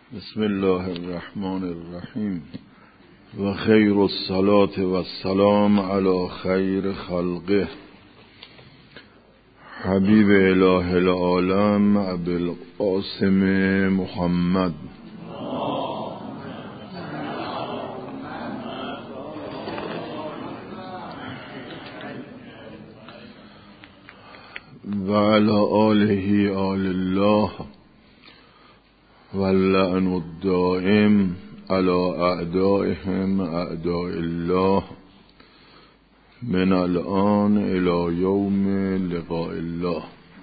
بسم الله الرحمن الرحیم و خیر الصلاة و السلام علی خیر خلقه حبیب اله العالم ابی القاسم محمد و علی آله آل الله واللعن الدائم على اعدائهم اعداء الله من الآن الى یوم لقاء الله.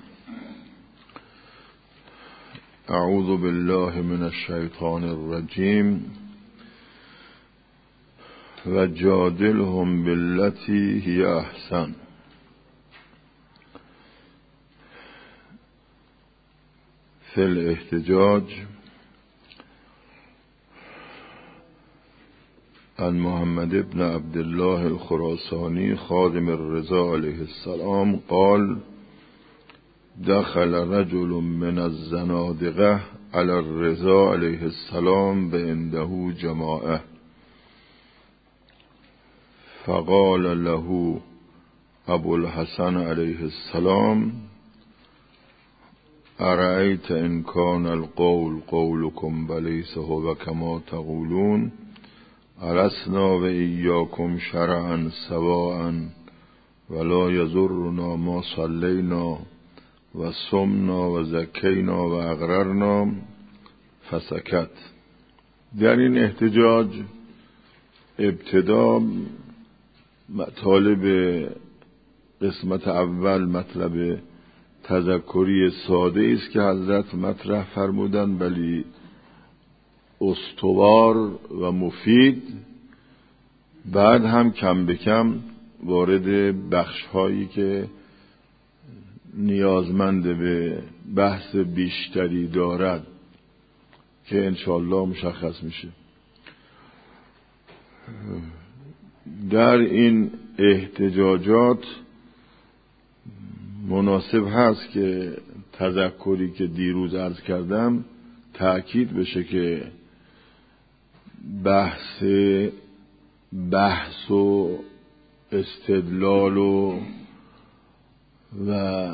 اعوذ بالله من الشیطان الرجیم و جادلهم بالتی هی احسن. فی الاحتجاج عن محمد بن عبدالله الخراسانی خادم الرضا علیه السلام قال دخل رجل من الزنادقه علی الرضا علیه السلام بعنده جماعه فقال له ابو الحسن علیه السلام ارأیت ان کان القول قولکم ولیس هو کما تقولون ارسنا و ایاکم شرعا سواء ولا یضرنا ما صلینا و صمنا و زکینا و اقررنا فسکت. در این احتجاج ابتدا مطالب قسمت اول مطلب تذکری ساده است که حضرت مطرح فرمودند ولی استوار و مفید. بعد هم کم به کم وارد بخش هایی که نیازمند به بحث بیشتری دارد که انشاءالله مشخص میشه. در این احتجاجات مناسب هست که تذکری که دیروز عرض کردم تأکید بشه که بحث و استدلال و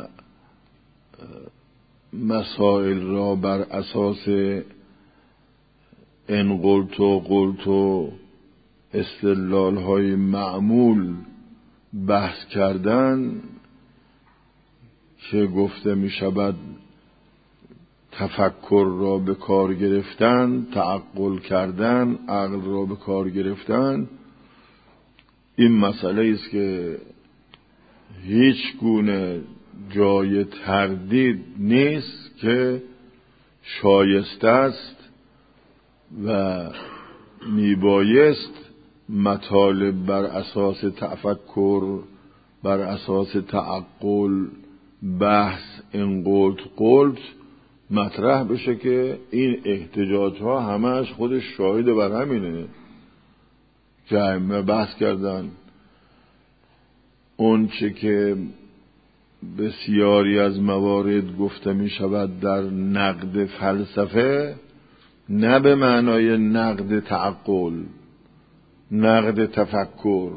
مسائل را بر اساس ان قلت و استدلال های معمول بحث کردن که گفته می شود تفکر را به کار گرفتن، تعقل کردن، عقل را به کار گرفتن، این مسئله است که هیچ گونه جای تردید نیست که شایسته است و میبایست مطالب بر اساس تفکر، بر اساس تعقل، بحث ان قلت مطرح بشه که این احتجاج ها همش خودش شاهد بر همینه که ائمه بحث کردن. اون چه که بسیاری از موارد گفته می شود در نقد فلسفه، نه به معنای نقد تعقل، نقد تفکر.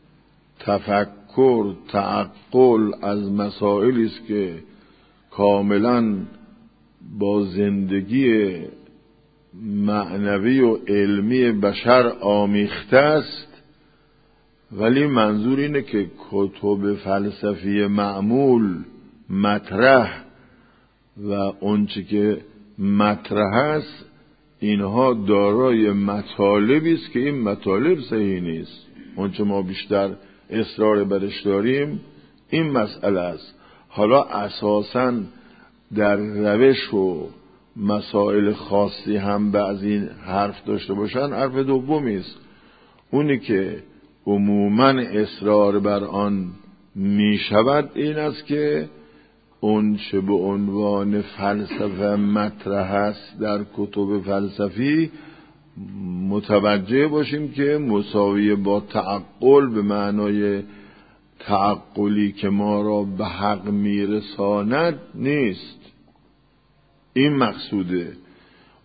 تعقل از مسائلی است که کاملا با زندگی معنوی و علمی بشر آمیخته است، ولی منظور اینه که کتب فلسفی معمول مطرح و اونچه که مطرح است اینها دارای مطالبی است که این مطالب صحیح نیست. اونچه ما بیشتر اصرار برش داریم این مسئله است. حالا اساساً در روش و مسائل خاصی هم بعض این حرف داشته باشن، حرف دومی است، اونی که عموماً اصرار بر آن می شود این است که اون چه به عنوان فلسفه مطرح است در کتب فلسفی متوجه باشیم که مساوی با تعقل به معنای تعقلی که ما را به حق میرساند نیست. این مقصوده.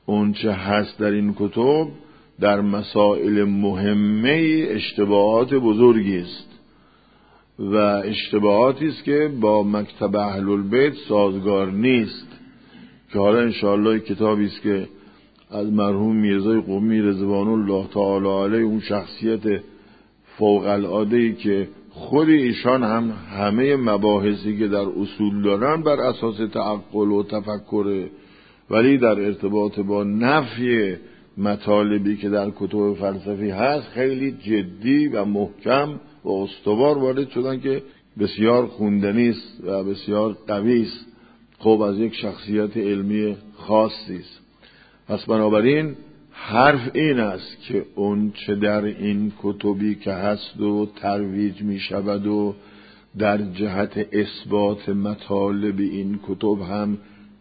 اون چه هست در این کتب در مسائل مهمه اشتباهات بزرگی است و اشتباهاتی است که با مکتب اهل البیت سازگار نیست، که حالا انشاءالله کتابی است که از مرحوم میرزای قمی رضوان الله تعالی علیه، اون شخصیت فوق العاده‌ای که خود ایشان هم همه مباحثی که در اصول دارن بر اساس تعقل و تفکر، ولی در ارتباط با نفی مطالبی که در کتب فلسفی هست خیلی جدی و محکم و استوار وارد شدن که بسیار خوندنی است و بسیار قوی است. خب از یک شخصیت علمی خاصی است. پس بنابراین حرف این است که اون چه در این کتبی که هست و ترویج می شود و در جهت اثبات مطالب این کتب هم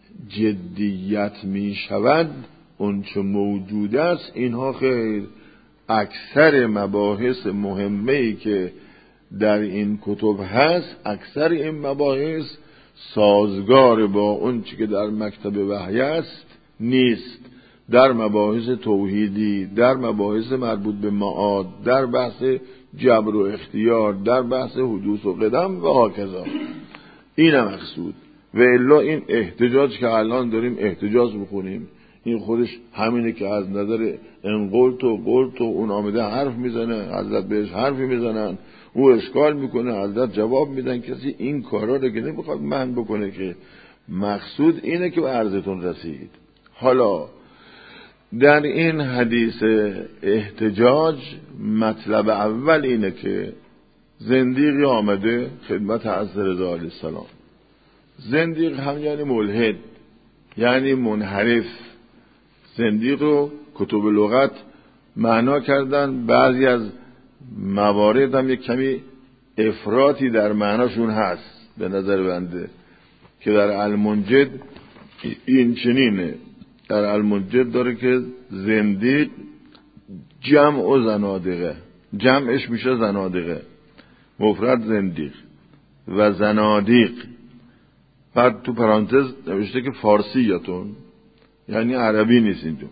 جدیت می شود، اون چه موجود است، اینها خیر اکثر مباحث مهمه‌ای که در این کتب هست، اکثر این مباحث سازگار با اون چه که در مکتب وحی است نیست. در مباحث توحیدی، در مباحث مربوط به معاد، در بحث جبر و اختیار، در بحث حدوث و قدم و هاکذا. این مقصود. و الا این احتجاج که الان داریم احتجاج بکنیم، این خودش همینه که از نظر انقلت و قلت و اون آمده حرف میزنه، حضرت بهش حرفی میزنن، او اشکال میکنه، حضرت جواب میدن. کسی این کارا رو که نمیخواد من بکنه. که مقصود اینه که به عرضتون رسید. حالا در این حدیث احتجاج مطلب اول اینه که زندیقی آمده خدمت حضرت رضا علیه السلام. زندیق هم یعنی ملحد، یعنی منحرف. زندیق رو کتب لغت معنا کردن، بعضی از موارد هم یک کمی افراطی در معناشون هست به نظر بنده، که در المنجد این چنینه. در المنجد داره که زندیق جمع و زنادقه، جمعش میشه زنادقه، مفرد زندیق و زنادیق. بعد تو پرانتز نوشته که فارسیتون، یعنی عربی نیست اینجا.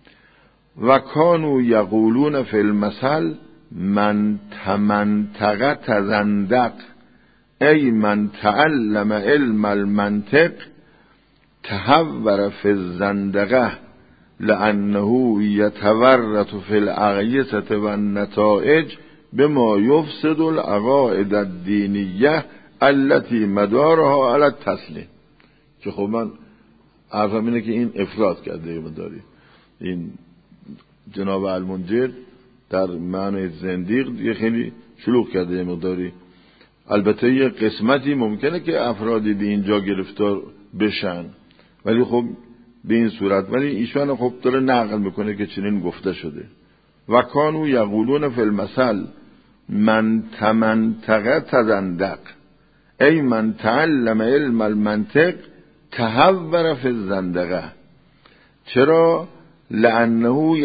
و کانو یقولون فی المثل من تمنطق تزندق، ای من تعلم علم المنطق تحور فی الزندقه، لانه یتورط فی الاغیثه و النتائج بما یفسد العقائد الدینیه التي مدارها علی التسلیم. که خب من عرفم اینه که این افراط کرده مداری. این جناب المنجد در معنی زندیق یه خیلی شلوغ کرده یه مقداری. البته یه قسمتی ممکنه که افرادی به اینجا گرفتار بشن، ولی خب به این صورت. ولی ایشان خب داره نقل میکنه که چنین گفته شده. و کانو یقولون فی المثل من تمنطق تزندق، ای من تعلم علم المنطق تحور فی الزندقه. چرا؟ لانه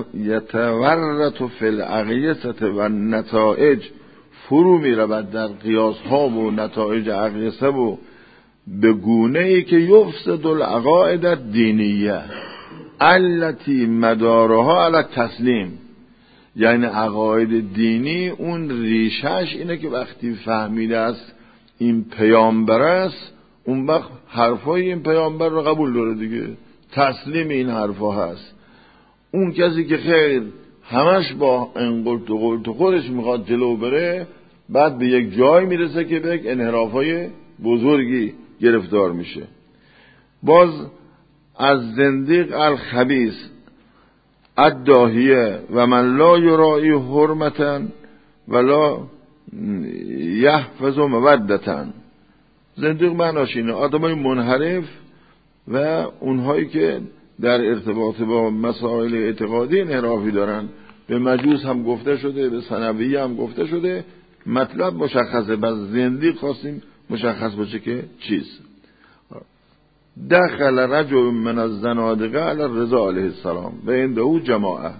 یتورط فی الاغیثه و النتائج، فرو می رود در قیاس ها و نتایج اغیثه و به گونه ای که یفسد العقائد الدینیه التي مدارها علی التسلیم. یعنی عقاید دینی اون ریشش اینه که وقتی فهمیده است این پیامبر است، اون وقت حرفای این پیامبر رو قبول داره دیگه، تسلیم این حرفا هست. اون کسی که خیر همش با انقلت و قلت و خودش میخواد جلو بره، بعد به یک جای میرسه که به یک انحرافای بزرگی گرفتار میشه. باز از زندیق الخبیث الداهیه و من لا یرائی حرمتا ولا یحفظ مودتا. زندیق معناش اینه آدمای منحرف و اونهایی که در ارتباط با مسائل اعتقادی انحرافی دارن. به مجوس هم گفته شده، به ثنویه هم گفته شده. مطلب مشخصه، بس زندیق خواستیم مشخص باشه که چیست. دخل رجل من الزنادقه علی رضا علیه السلام و عنده جماعه.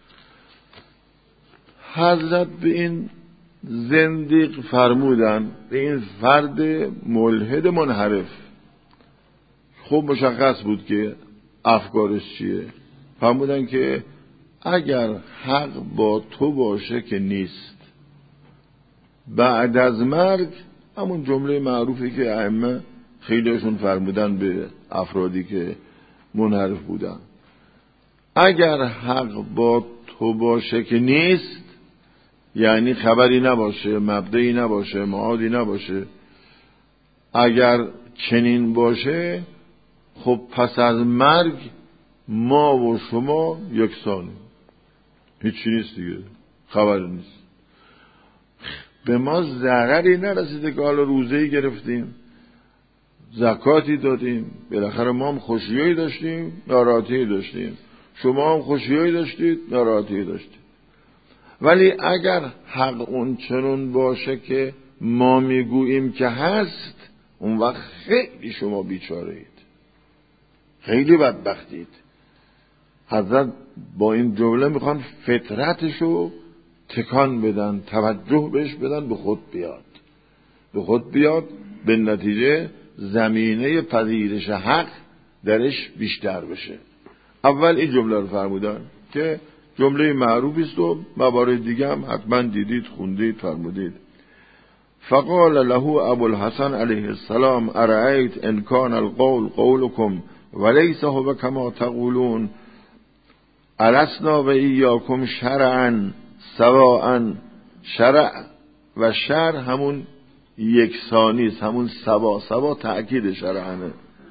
حضرت به این زندیق فرمودن، به این فرد ملحد منحرف. خب مشخص بود که افکارش چیه. فرمودن که اگر حق با تو باشه که نیست، بعد از مرگ همون جمله معروفی که ائمه خیلیشون فرمودن به افرادی که منحرف بودن، اگر حق با تو باشه که نیست، یعنی خبری نباشه، مبدئی نباشه، معادی نباشه، اگر چنین باشه خب پس از مرگ ما و شما یکسانیم، هیچی نیست دیگه، خبری نیست. به ما ضرری نرسیده که حالا روزه‌ای گرفتیم، زکاتی دادیم، بالاخره ما هم خوشیایی داشتیم، ناراحتی داشتیم، شما هم خوشیایی داشتید، ناراحتی داشتید. ولی اگر حق اون چنون باشه که ما میگوییم که هست، اون وقت خیلی شما بیچاره اید، خیلی بدبختید. حضرت با این جمله میخوان فطرتشو تکان بدن، توجه بهش بدن، به خود بیاد، به نتیجه زمینه پذیرش حق درش بیشتر بشه. اول این جمله رو فرمودن که جمله معروفی است و موارد دیگه هم حتما دیدید، خوندید، فرمودید. فقال له ابو الحسن علیه السلام ارأیت ان کان القول قولکم ولیس هو کما تقولون السنا و ایاکم شرعا سواء. شرع و شرع همون یکسانی است، همون سوا تأکید شرعنه.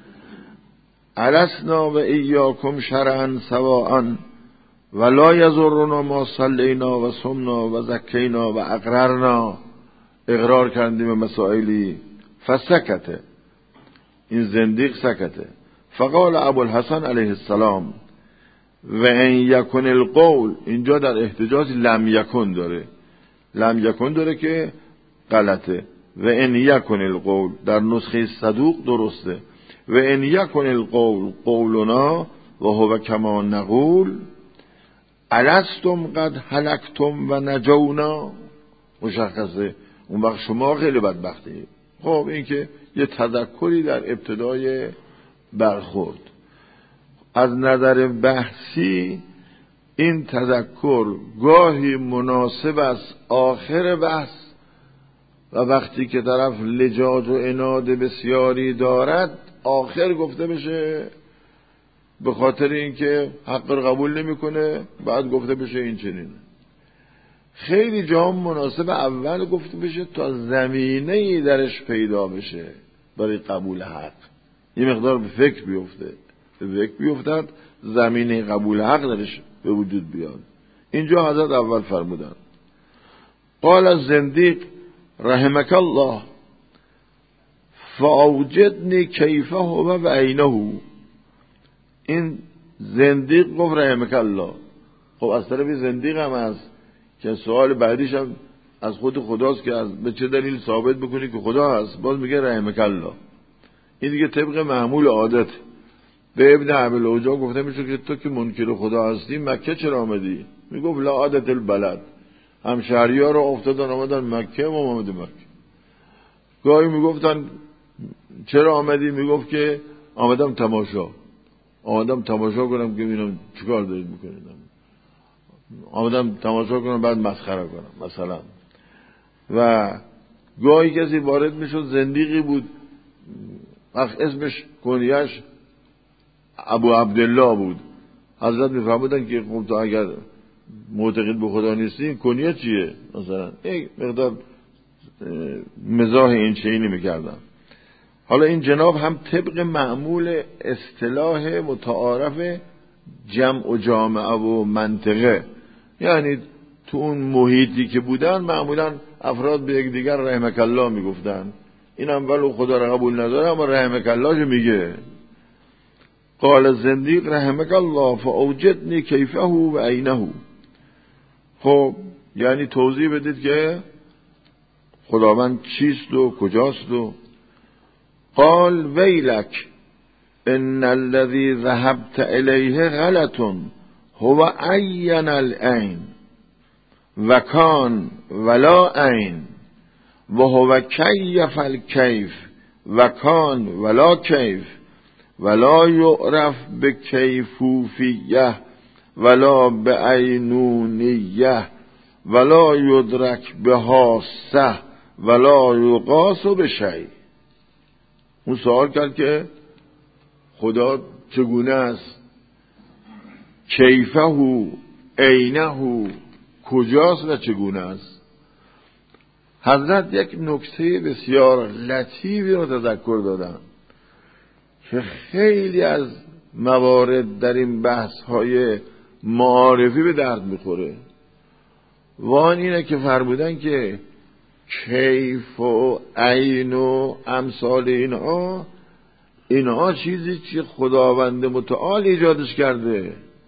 السنا و ایاکم شرعا سواء ولا یضرنا ما صلینا و صمنا و زکینا و اقررنا. اقرار کردیم به مسائلی. فسکته، این زندیق سکته. فقال ابو الحسن علیه السلام و ان یکن القول، اینجا در احتجاج لم یکن داره، لم یکن داره که غلطه. و ان یکن القول در نسخه صدوق درسته. و ان یکن القول قولنا و هو کما نقول الستم قد هلکتم و نجونا. مشخصه، اون وقت شما خیلی بدبختید. خب این که یه تذکری در ابتدای برخورد. از نظر بحثی این تذکر گاهی مناسب است آخر بحث، و وقتی که طرف لجاج و عناد بسیاری دارد آخر گفته بشه، به خاطر اینکه حق رو قبول نمیکنه، بعد گفته بشه این چنینه. خیلی جا مناسب اول گفته بشه تا زمینه‌ای درش پیدا بشه برای قبول حق، این مقدار به فکر بیفتد زمینه قبول حق درش به وجود بیاد. اینجا حضرت اول فرمودن قال الزندیق رحمک الله فاوجدنی کیفه و عینه. این زندیق گفت رحمک الله. خب از طرف زندیق هم هست که سوال بعدیش هم از خود خداست که به چه دلیل ثابت بکنی که خدا هست، باز میگه رحمک الله. این دیگه طبق معمول عادت. به ابن ابی اوجا گفته میشه که تو که منکر خدا هستی مکه چرا آمدی؟ میگفت لا عادت البلد، همشهری‌ها رو افتادن آمدن مکه و آمده مکه. گاهی میگفتن چرا آمدی؟ میگفت که آمدم تماشا کنم که ببینم چیکار دارید میکنید، آمدم تماشا کنم بعد مسخره کنم مثلا. و گاهی کسی وارد میشد زندیقی بود، اسمش کنیش ابو عبدالله بود. حضرت میفرمودن که خب تو اگر معتقد به خدا نیستی کنیه چیه مثلا، یک مقدار مزاح این چینی میکردن. حالا این جناب هم طبق معمول اصطلاح متعارف جمع و جامعه و منطقه، یعنی تو اون محیطی که بودن معمولا افراد به یک دیگر رحمک الله میگفتن. این هم ولو خدا را قبول نداره اما رحمک الله جو میگه. قال الزندیق رحمک الله فاوجدنی کیفه و عینه. خب یعنی توضیح بدید که خداوند چیست و کجاست. و قال ویلک ان الذي ذهبت الیه غلط هو عین العین و کان ولا عین و هو کیف الکیف و کان ولا کیف ولا یعرف بکیفوفیه ولا بعینونیه ولا یدرک بحاسه ولا یقاس بشیء. اون سوال کرد که خدا چگونه است، کیفه، اینه، کجاست و چگونه است. حضرت یک نکته بسیار لطیفی رو تذکر دادن که خیلی از موارد در این بحث های معارفی به درد میخوره. و آن اینه که فرمودن که کیف و عین و امثال اینها چیزی که خداوند متعال ایجادش کرده.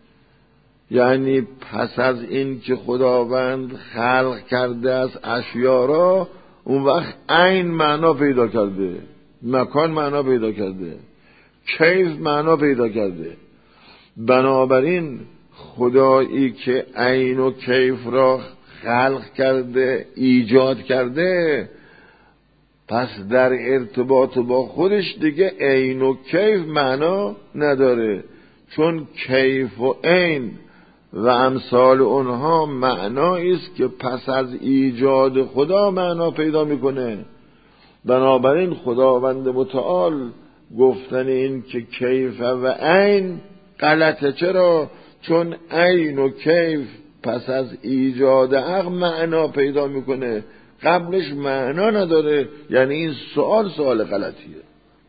یعنی پس از این که خداوند خلق کرده از اشیا را، اون وقت عین معنا پیدا کرده، مکان معنا پیدا کرده، کیف معنا پیدا کرده. بنابراین خدایی که عین و کیف را خلق کرده، ایجاد کرده، پس در ارتباط با خودش دیگه عین و کیف معنا نداره، چون کیف و عین و امثال اونها معنایی است که پس از ایجاد خدا معنا پیدا میکنه. بنابراین خداوند متعال گفتن این که کیف و عین غلطه. چرا؟ چون عین و کیف پس از ایجاد عقل معنا پیدا میکنه، قبلش معنا نداره. یعنی این سوال غلطیه.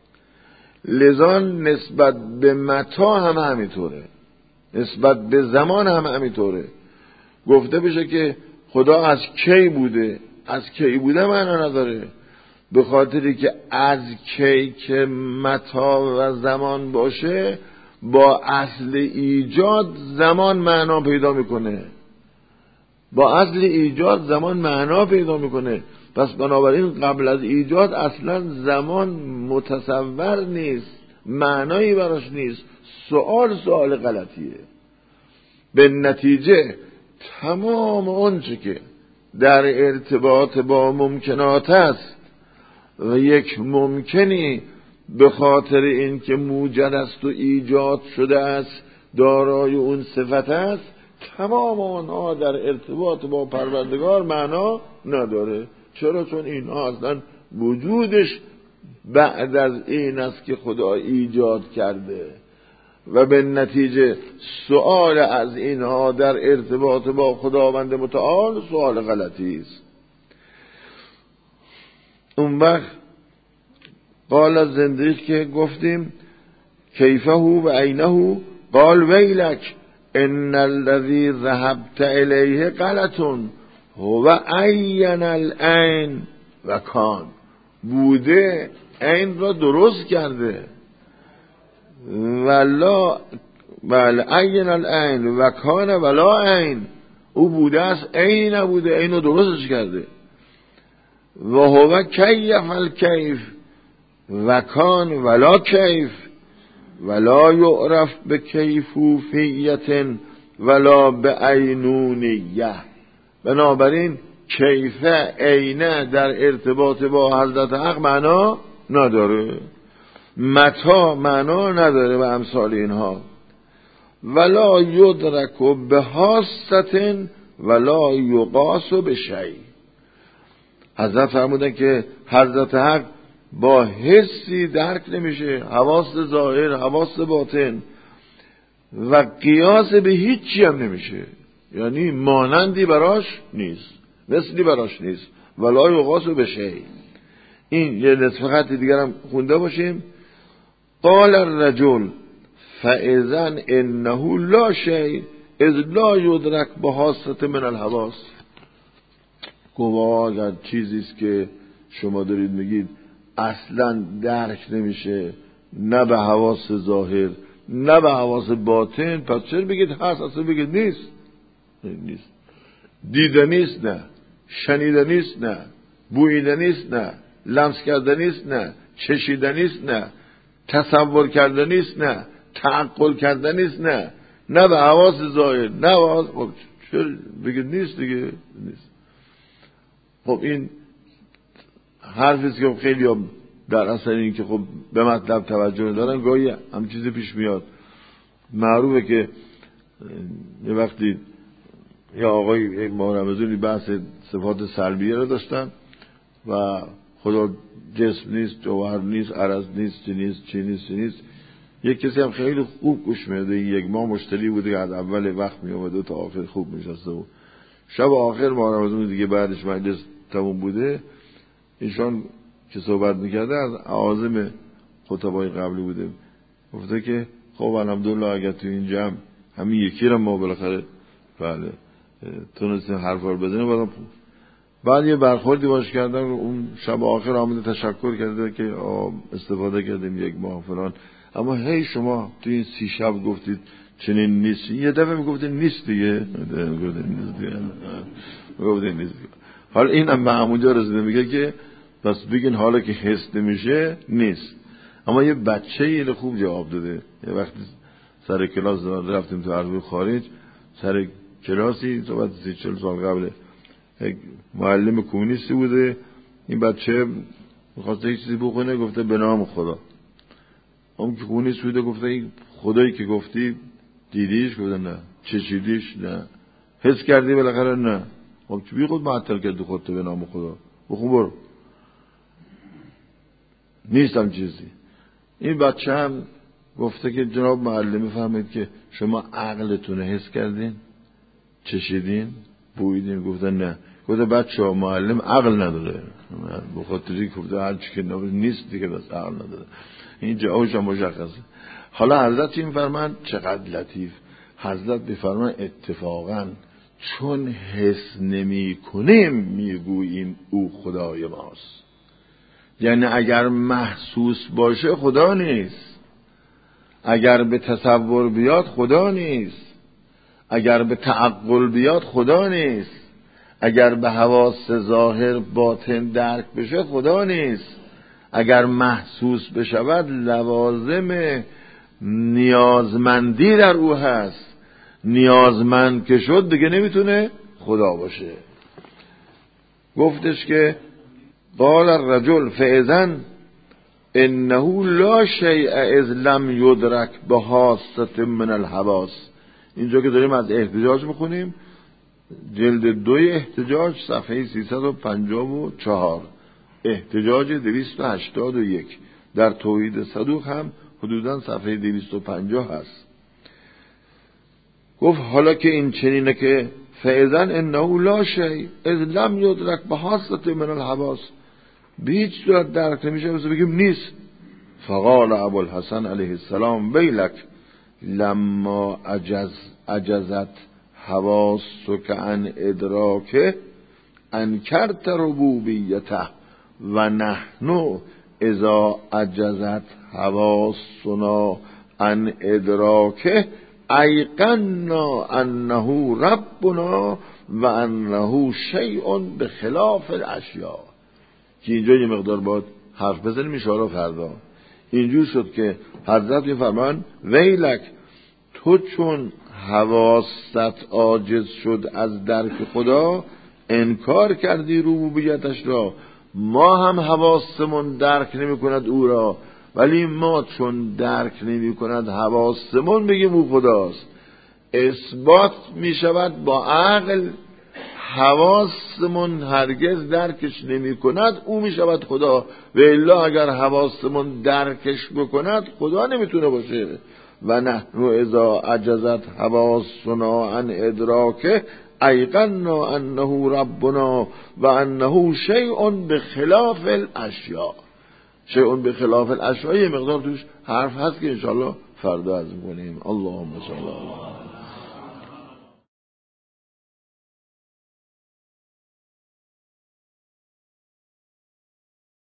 لذا نسبت به متا هم همینطوره، نسبت به زمان هم همینطوره. گفته بشه که خدا از کی بوده، از کی بوده معنا نداره، به خاطری که از کی که متا و زمان باشه با اصل ایجاد زمان معنا پیدا میکنه، با اصل ایجاد زمان معنا پیدا میکنه. پس بنابراین قبل از ایجاد اصلا زمان متصور نیست، معنایی براش نیست. سوال غلطیه. به نتیجه تمام اونچه که در ارتباط با ممکنات است و یک ممکنی به خاطر این که موجد است و ایجاد شده است دارای اون صفت است، تمام آنها در ارتباط با پروردگار معنا نداره. چرا؟ چون اینها اصلا وجودش بعد از این است که خدا ایجاد کرده و به نتیجه سؤال از اینها در ارتباط با خداوند متعال سؤال غلطی است. اون وقت قال از زندگی که گفتیم کیفه و عینه، قال ویلک ان الذی ذهبت الیه غلط هو عین العین و کان. بوده عین را درست کرده، ولا بله عین العین و کان ولا عین. او بوده است عین نبوده، عین رو درستش کرده. و هو کیف الکیف و کان ولا کیف ولا یعرف به کیفوفیت ولا به عینونیه. بنابراین کیفه عینه در ارتباط با حضرت حق معنا نداره، متا معنا نداره و امثال اینها. ولا یدرک بحاسة ولا یقاس بشیء. حضرت فرمودن که حضرت حق با حسی درک نمیشه، حواس ظاهر، حواس باطن، و قیاس به هیچی هم نمیشه. یعنی مانندی براش نیست، مثلی براش نیست. ولا یقاس بشیء. این یه نصف خط دیگر هم خونده باشیم. قال الرجل فاذا انه لا شیء اذ لا یدرک بحاسة من الحواس. گواه اگر چیزیست که شما دارید میگید اصلا درک نمیشه، نه به حواس ظاهر نه به حواس باطن، پس چرا بگید هست؟ اصلا بگید نیست. نیست. دیدنیست نه، شنیدنیست نه، بوییدنیست نه، لمس کردنیست نه، چشیدنیست نه، تصور کردنیست نه، تعقل کردنیست نه، نه به حواس ظاهر نه به حواس. خب چرا بگید نیست دیگه؟ نیست. خب این حرفیست که خیلی ها در اصل این که خب به مطلب توجه ندارن، گاهی هم چیزی پیش میاد. معروفه که یه وقتی یا آقای مارمزونی بحث صفات سلبیه رو داشتن و خدا جسم نیست، جوهر نیست، عرض نیست، چی نیست. یک کسی هم خیلی خوب گوش میده، یک ماه مشتری بوده که از اول وقت می اومده تا آخر خوب میشسته بود. شب آخر مارمزون دیگه بعدش مجلس تموم بوده، ایشان که صحبت میکرده از اعاظم خطبای قبلی بوده، گفته که خب الحمدلله اگر تو این جمع همین یکی رو ما بالاخره بله تونستیم حرفا رو بزنیم. بعد یه برخوردی باش کردن، اون شب آخر آمده تشکر کرده که استفاده کردیم یک ماه فلان، اما هی شما تو این 30 شب گفتید چنین نیست. یه دفعه میگفتید نیست دیگه، گفتید نیست. حالا این هم به همونجا رسیده میگه که بس بگین حالا که حس نمیشه نیست. اما یه بچه اینو خوب جواب داده. یه وقتی سر کلاس رفتیم تو عربی خارج، سر کلاسی صحبت 30-40 سال قبل، یک معلم کمونیستی بوده. این بچه میخواسته یک چیزی بخونه، گفته به نام خدا. اون که کمونیست بوده گفته این خدایی که گفتی دیدیش؟ گفته نه. چشیدیش؟ نه. حس کردی بالاخره؟ نه. خب چی بی خود معطل کردی خودت به نام خدا؟ بخون برو. نیستم چیزی. این بچه هم گفته که جناب معلم فهمید که شما عقلتون حس کردین؟ چشیدین؟ بویدین؟ گفته نه. گفته بچه ها معلم عقل نداره، بخاطری گفته هرچی که نیست دیگه بس عقل نداره. این جاهاش مشخصه. حالا حضرت این فرمان چقدر لطیف، حضرت بفرمان اتفاقا چون حس نمی کنیم میگوییم او خدای ماست. یعنی اگر محسوس باشه خدا نیست، اگر به تصور بیاد خدا نیست، اگر به تعقل بیاد خدا نیست، اگر به حواس ظاهر باطن درک بشه خدا نیست، اگر محسوس بشود لوازم نیازمندی در او هست، نیازمند که شد دیگه نمیتونه خدا باشه. گفتش که قال الرجل فاذا انه لا شیء اذ لم یدرک بحاسة من الحواس. اینجا که داریم از احتجاج میخونیم، جلد 2 احتجاج صفحه 354، احتجاج 281 در توحید صدوق هم حدوداً صفحه 250 هست. گفت حالا که این چنینه که فاذا انه لا شیء اذ لم یدرک بحاسة من الحواس، به هیچ صورت درک نمیشه، بس بگیم نیست. فقال ابوالحسن علیه السلام ویلک لما عجزت حواسک عن ادراکه انکرت ربوبیته و نحن اذا عجزت حواسنا عن ادراکه ایقنا انه ربنا و انه شیء بخلاف الاشیاء. که اینجا یه مقدار باید حرف بزنیم اشاره فردا. اینجور شد که حضرت میفرمان ویلک تو چون حواست عاجز شد از درک خدا انکار کردی ربوبیتش را، ما هم حواسمون درک نمی کند او را، ولی ما چون درک نمی کند حواسمون بگیم او خداست. اثبات می شود با عقل، حواسمون هرگز درکش نمی کند او می شود خدا، و الا اگر حواسمون درکش بکند خدا نمیتونه باشه. و نحن اذا عجزت حواسنا عن ادراکه ایقنا انه ربنا و انه شیء بخلاف الاشیاء. شیء بخلاف الاشیاء یه مقدار توش حرف هست که انشاءالله فردا از میکنیم. اللهم صل علی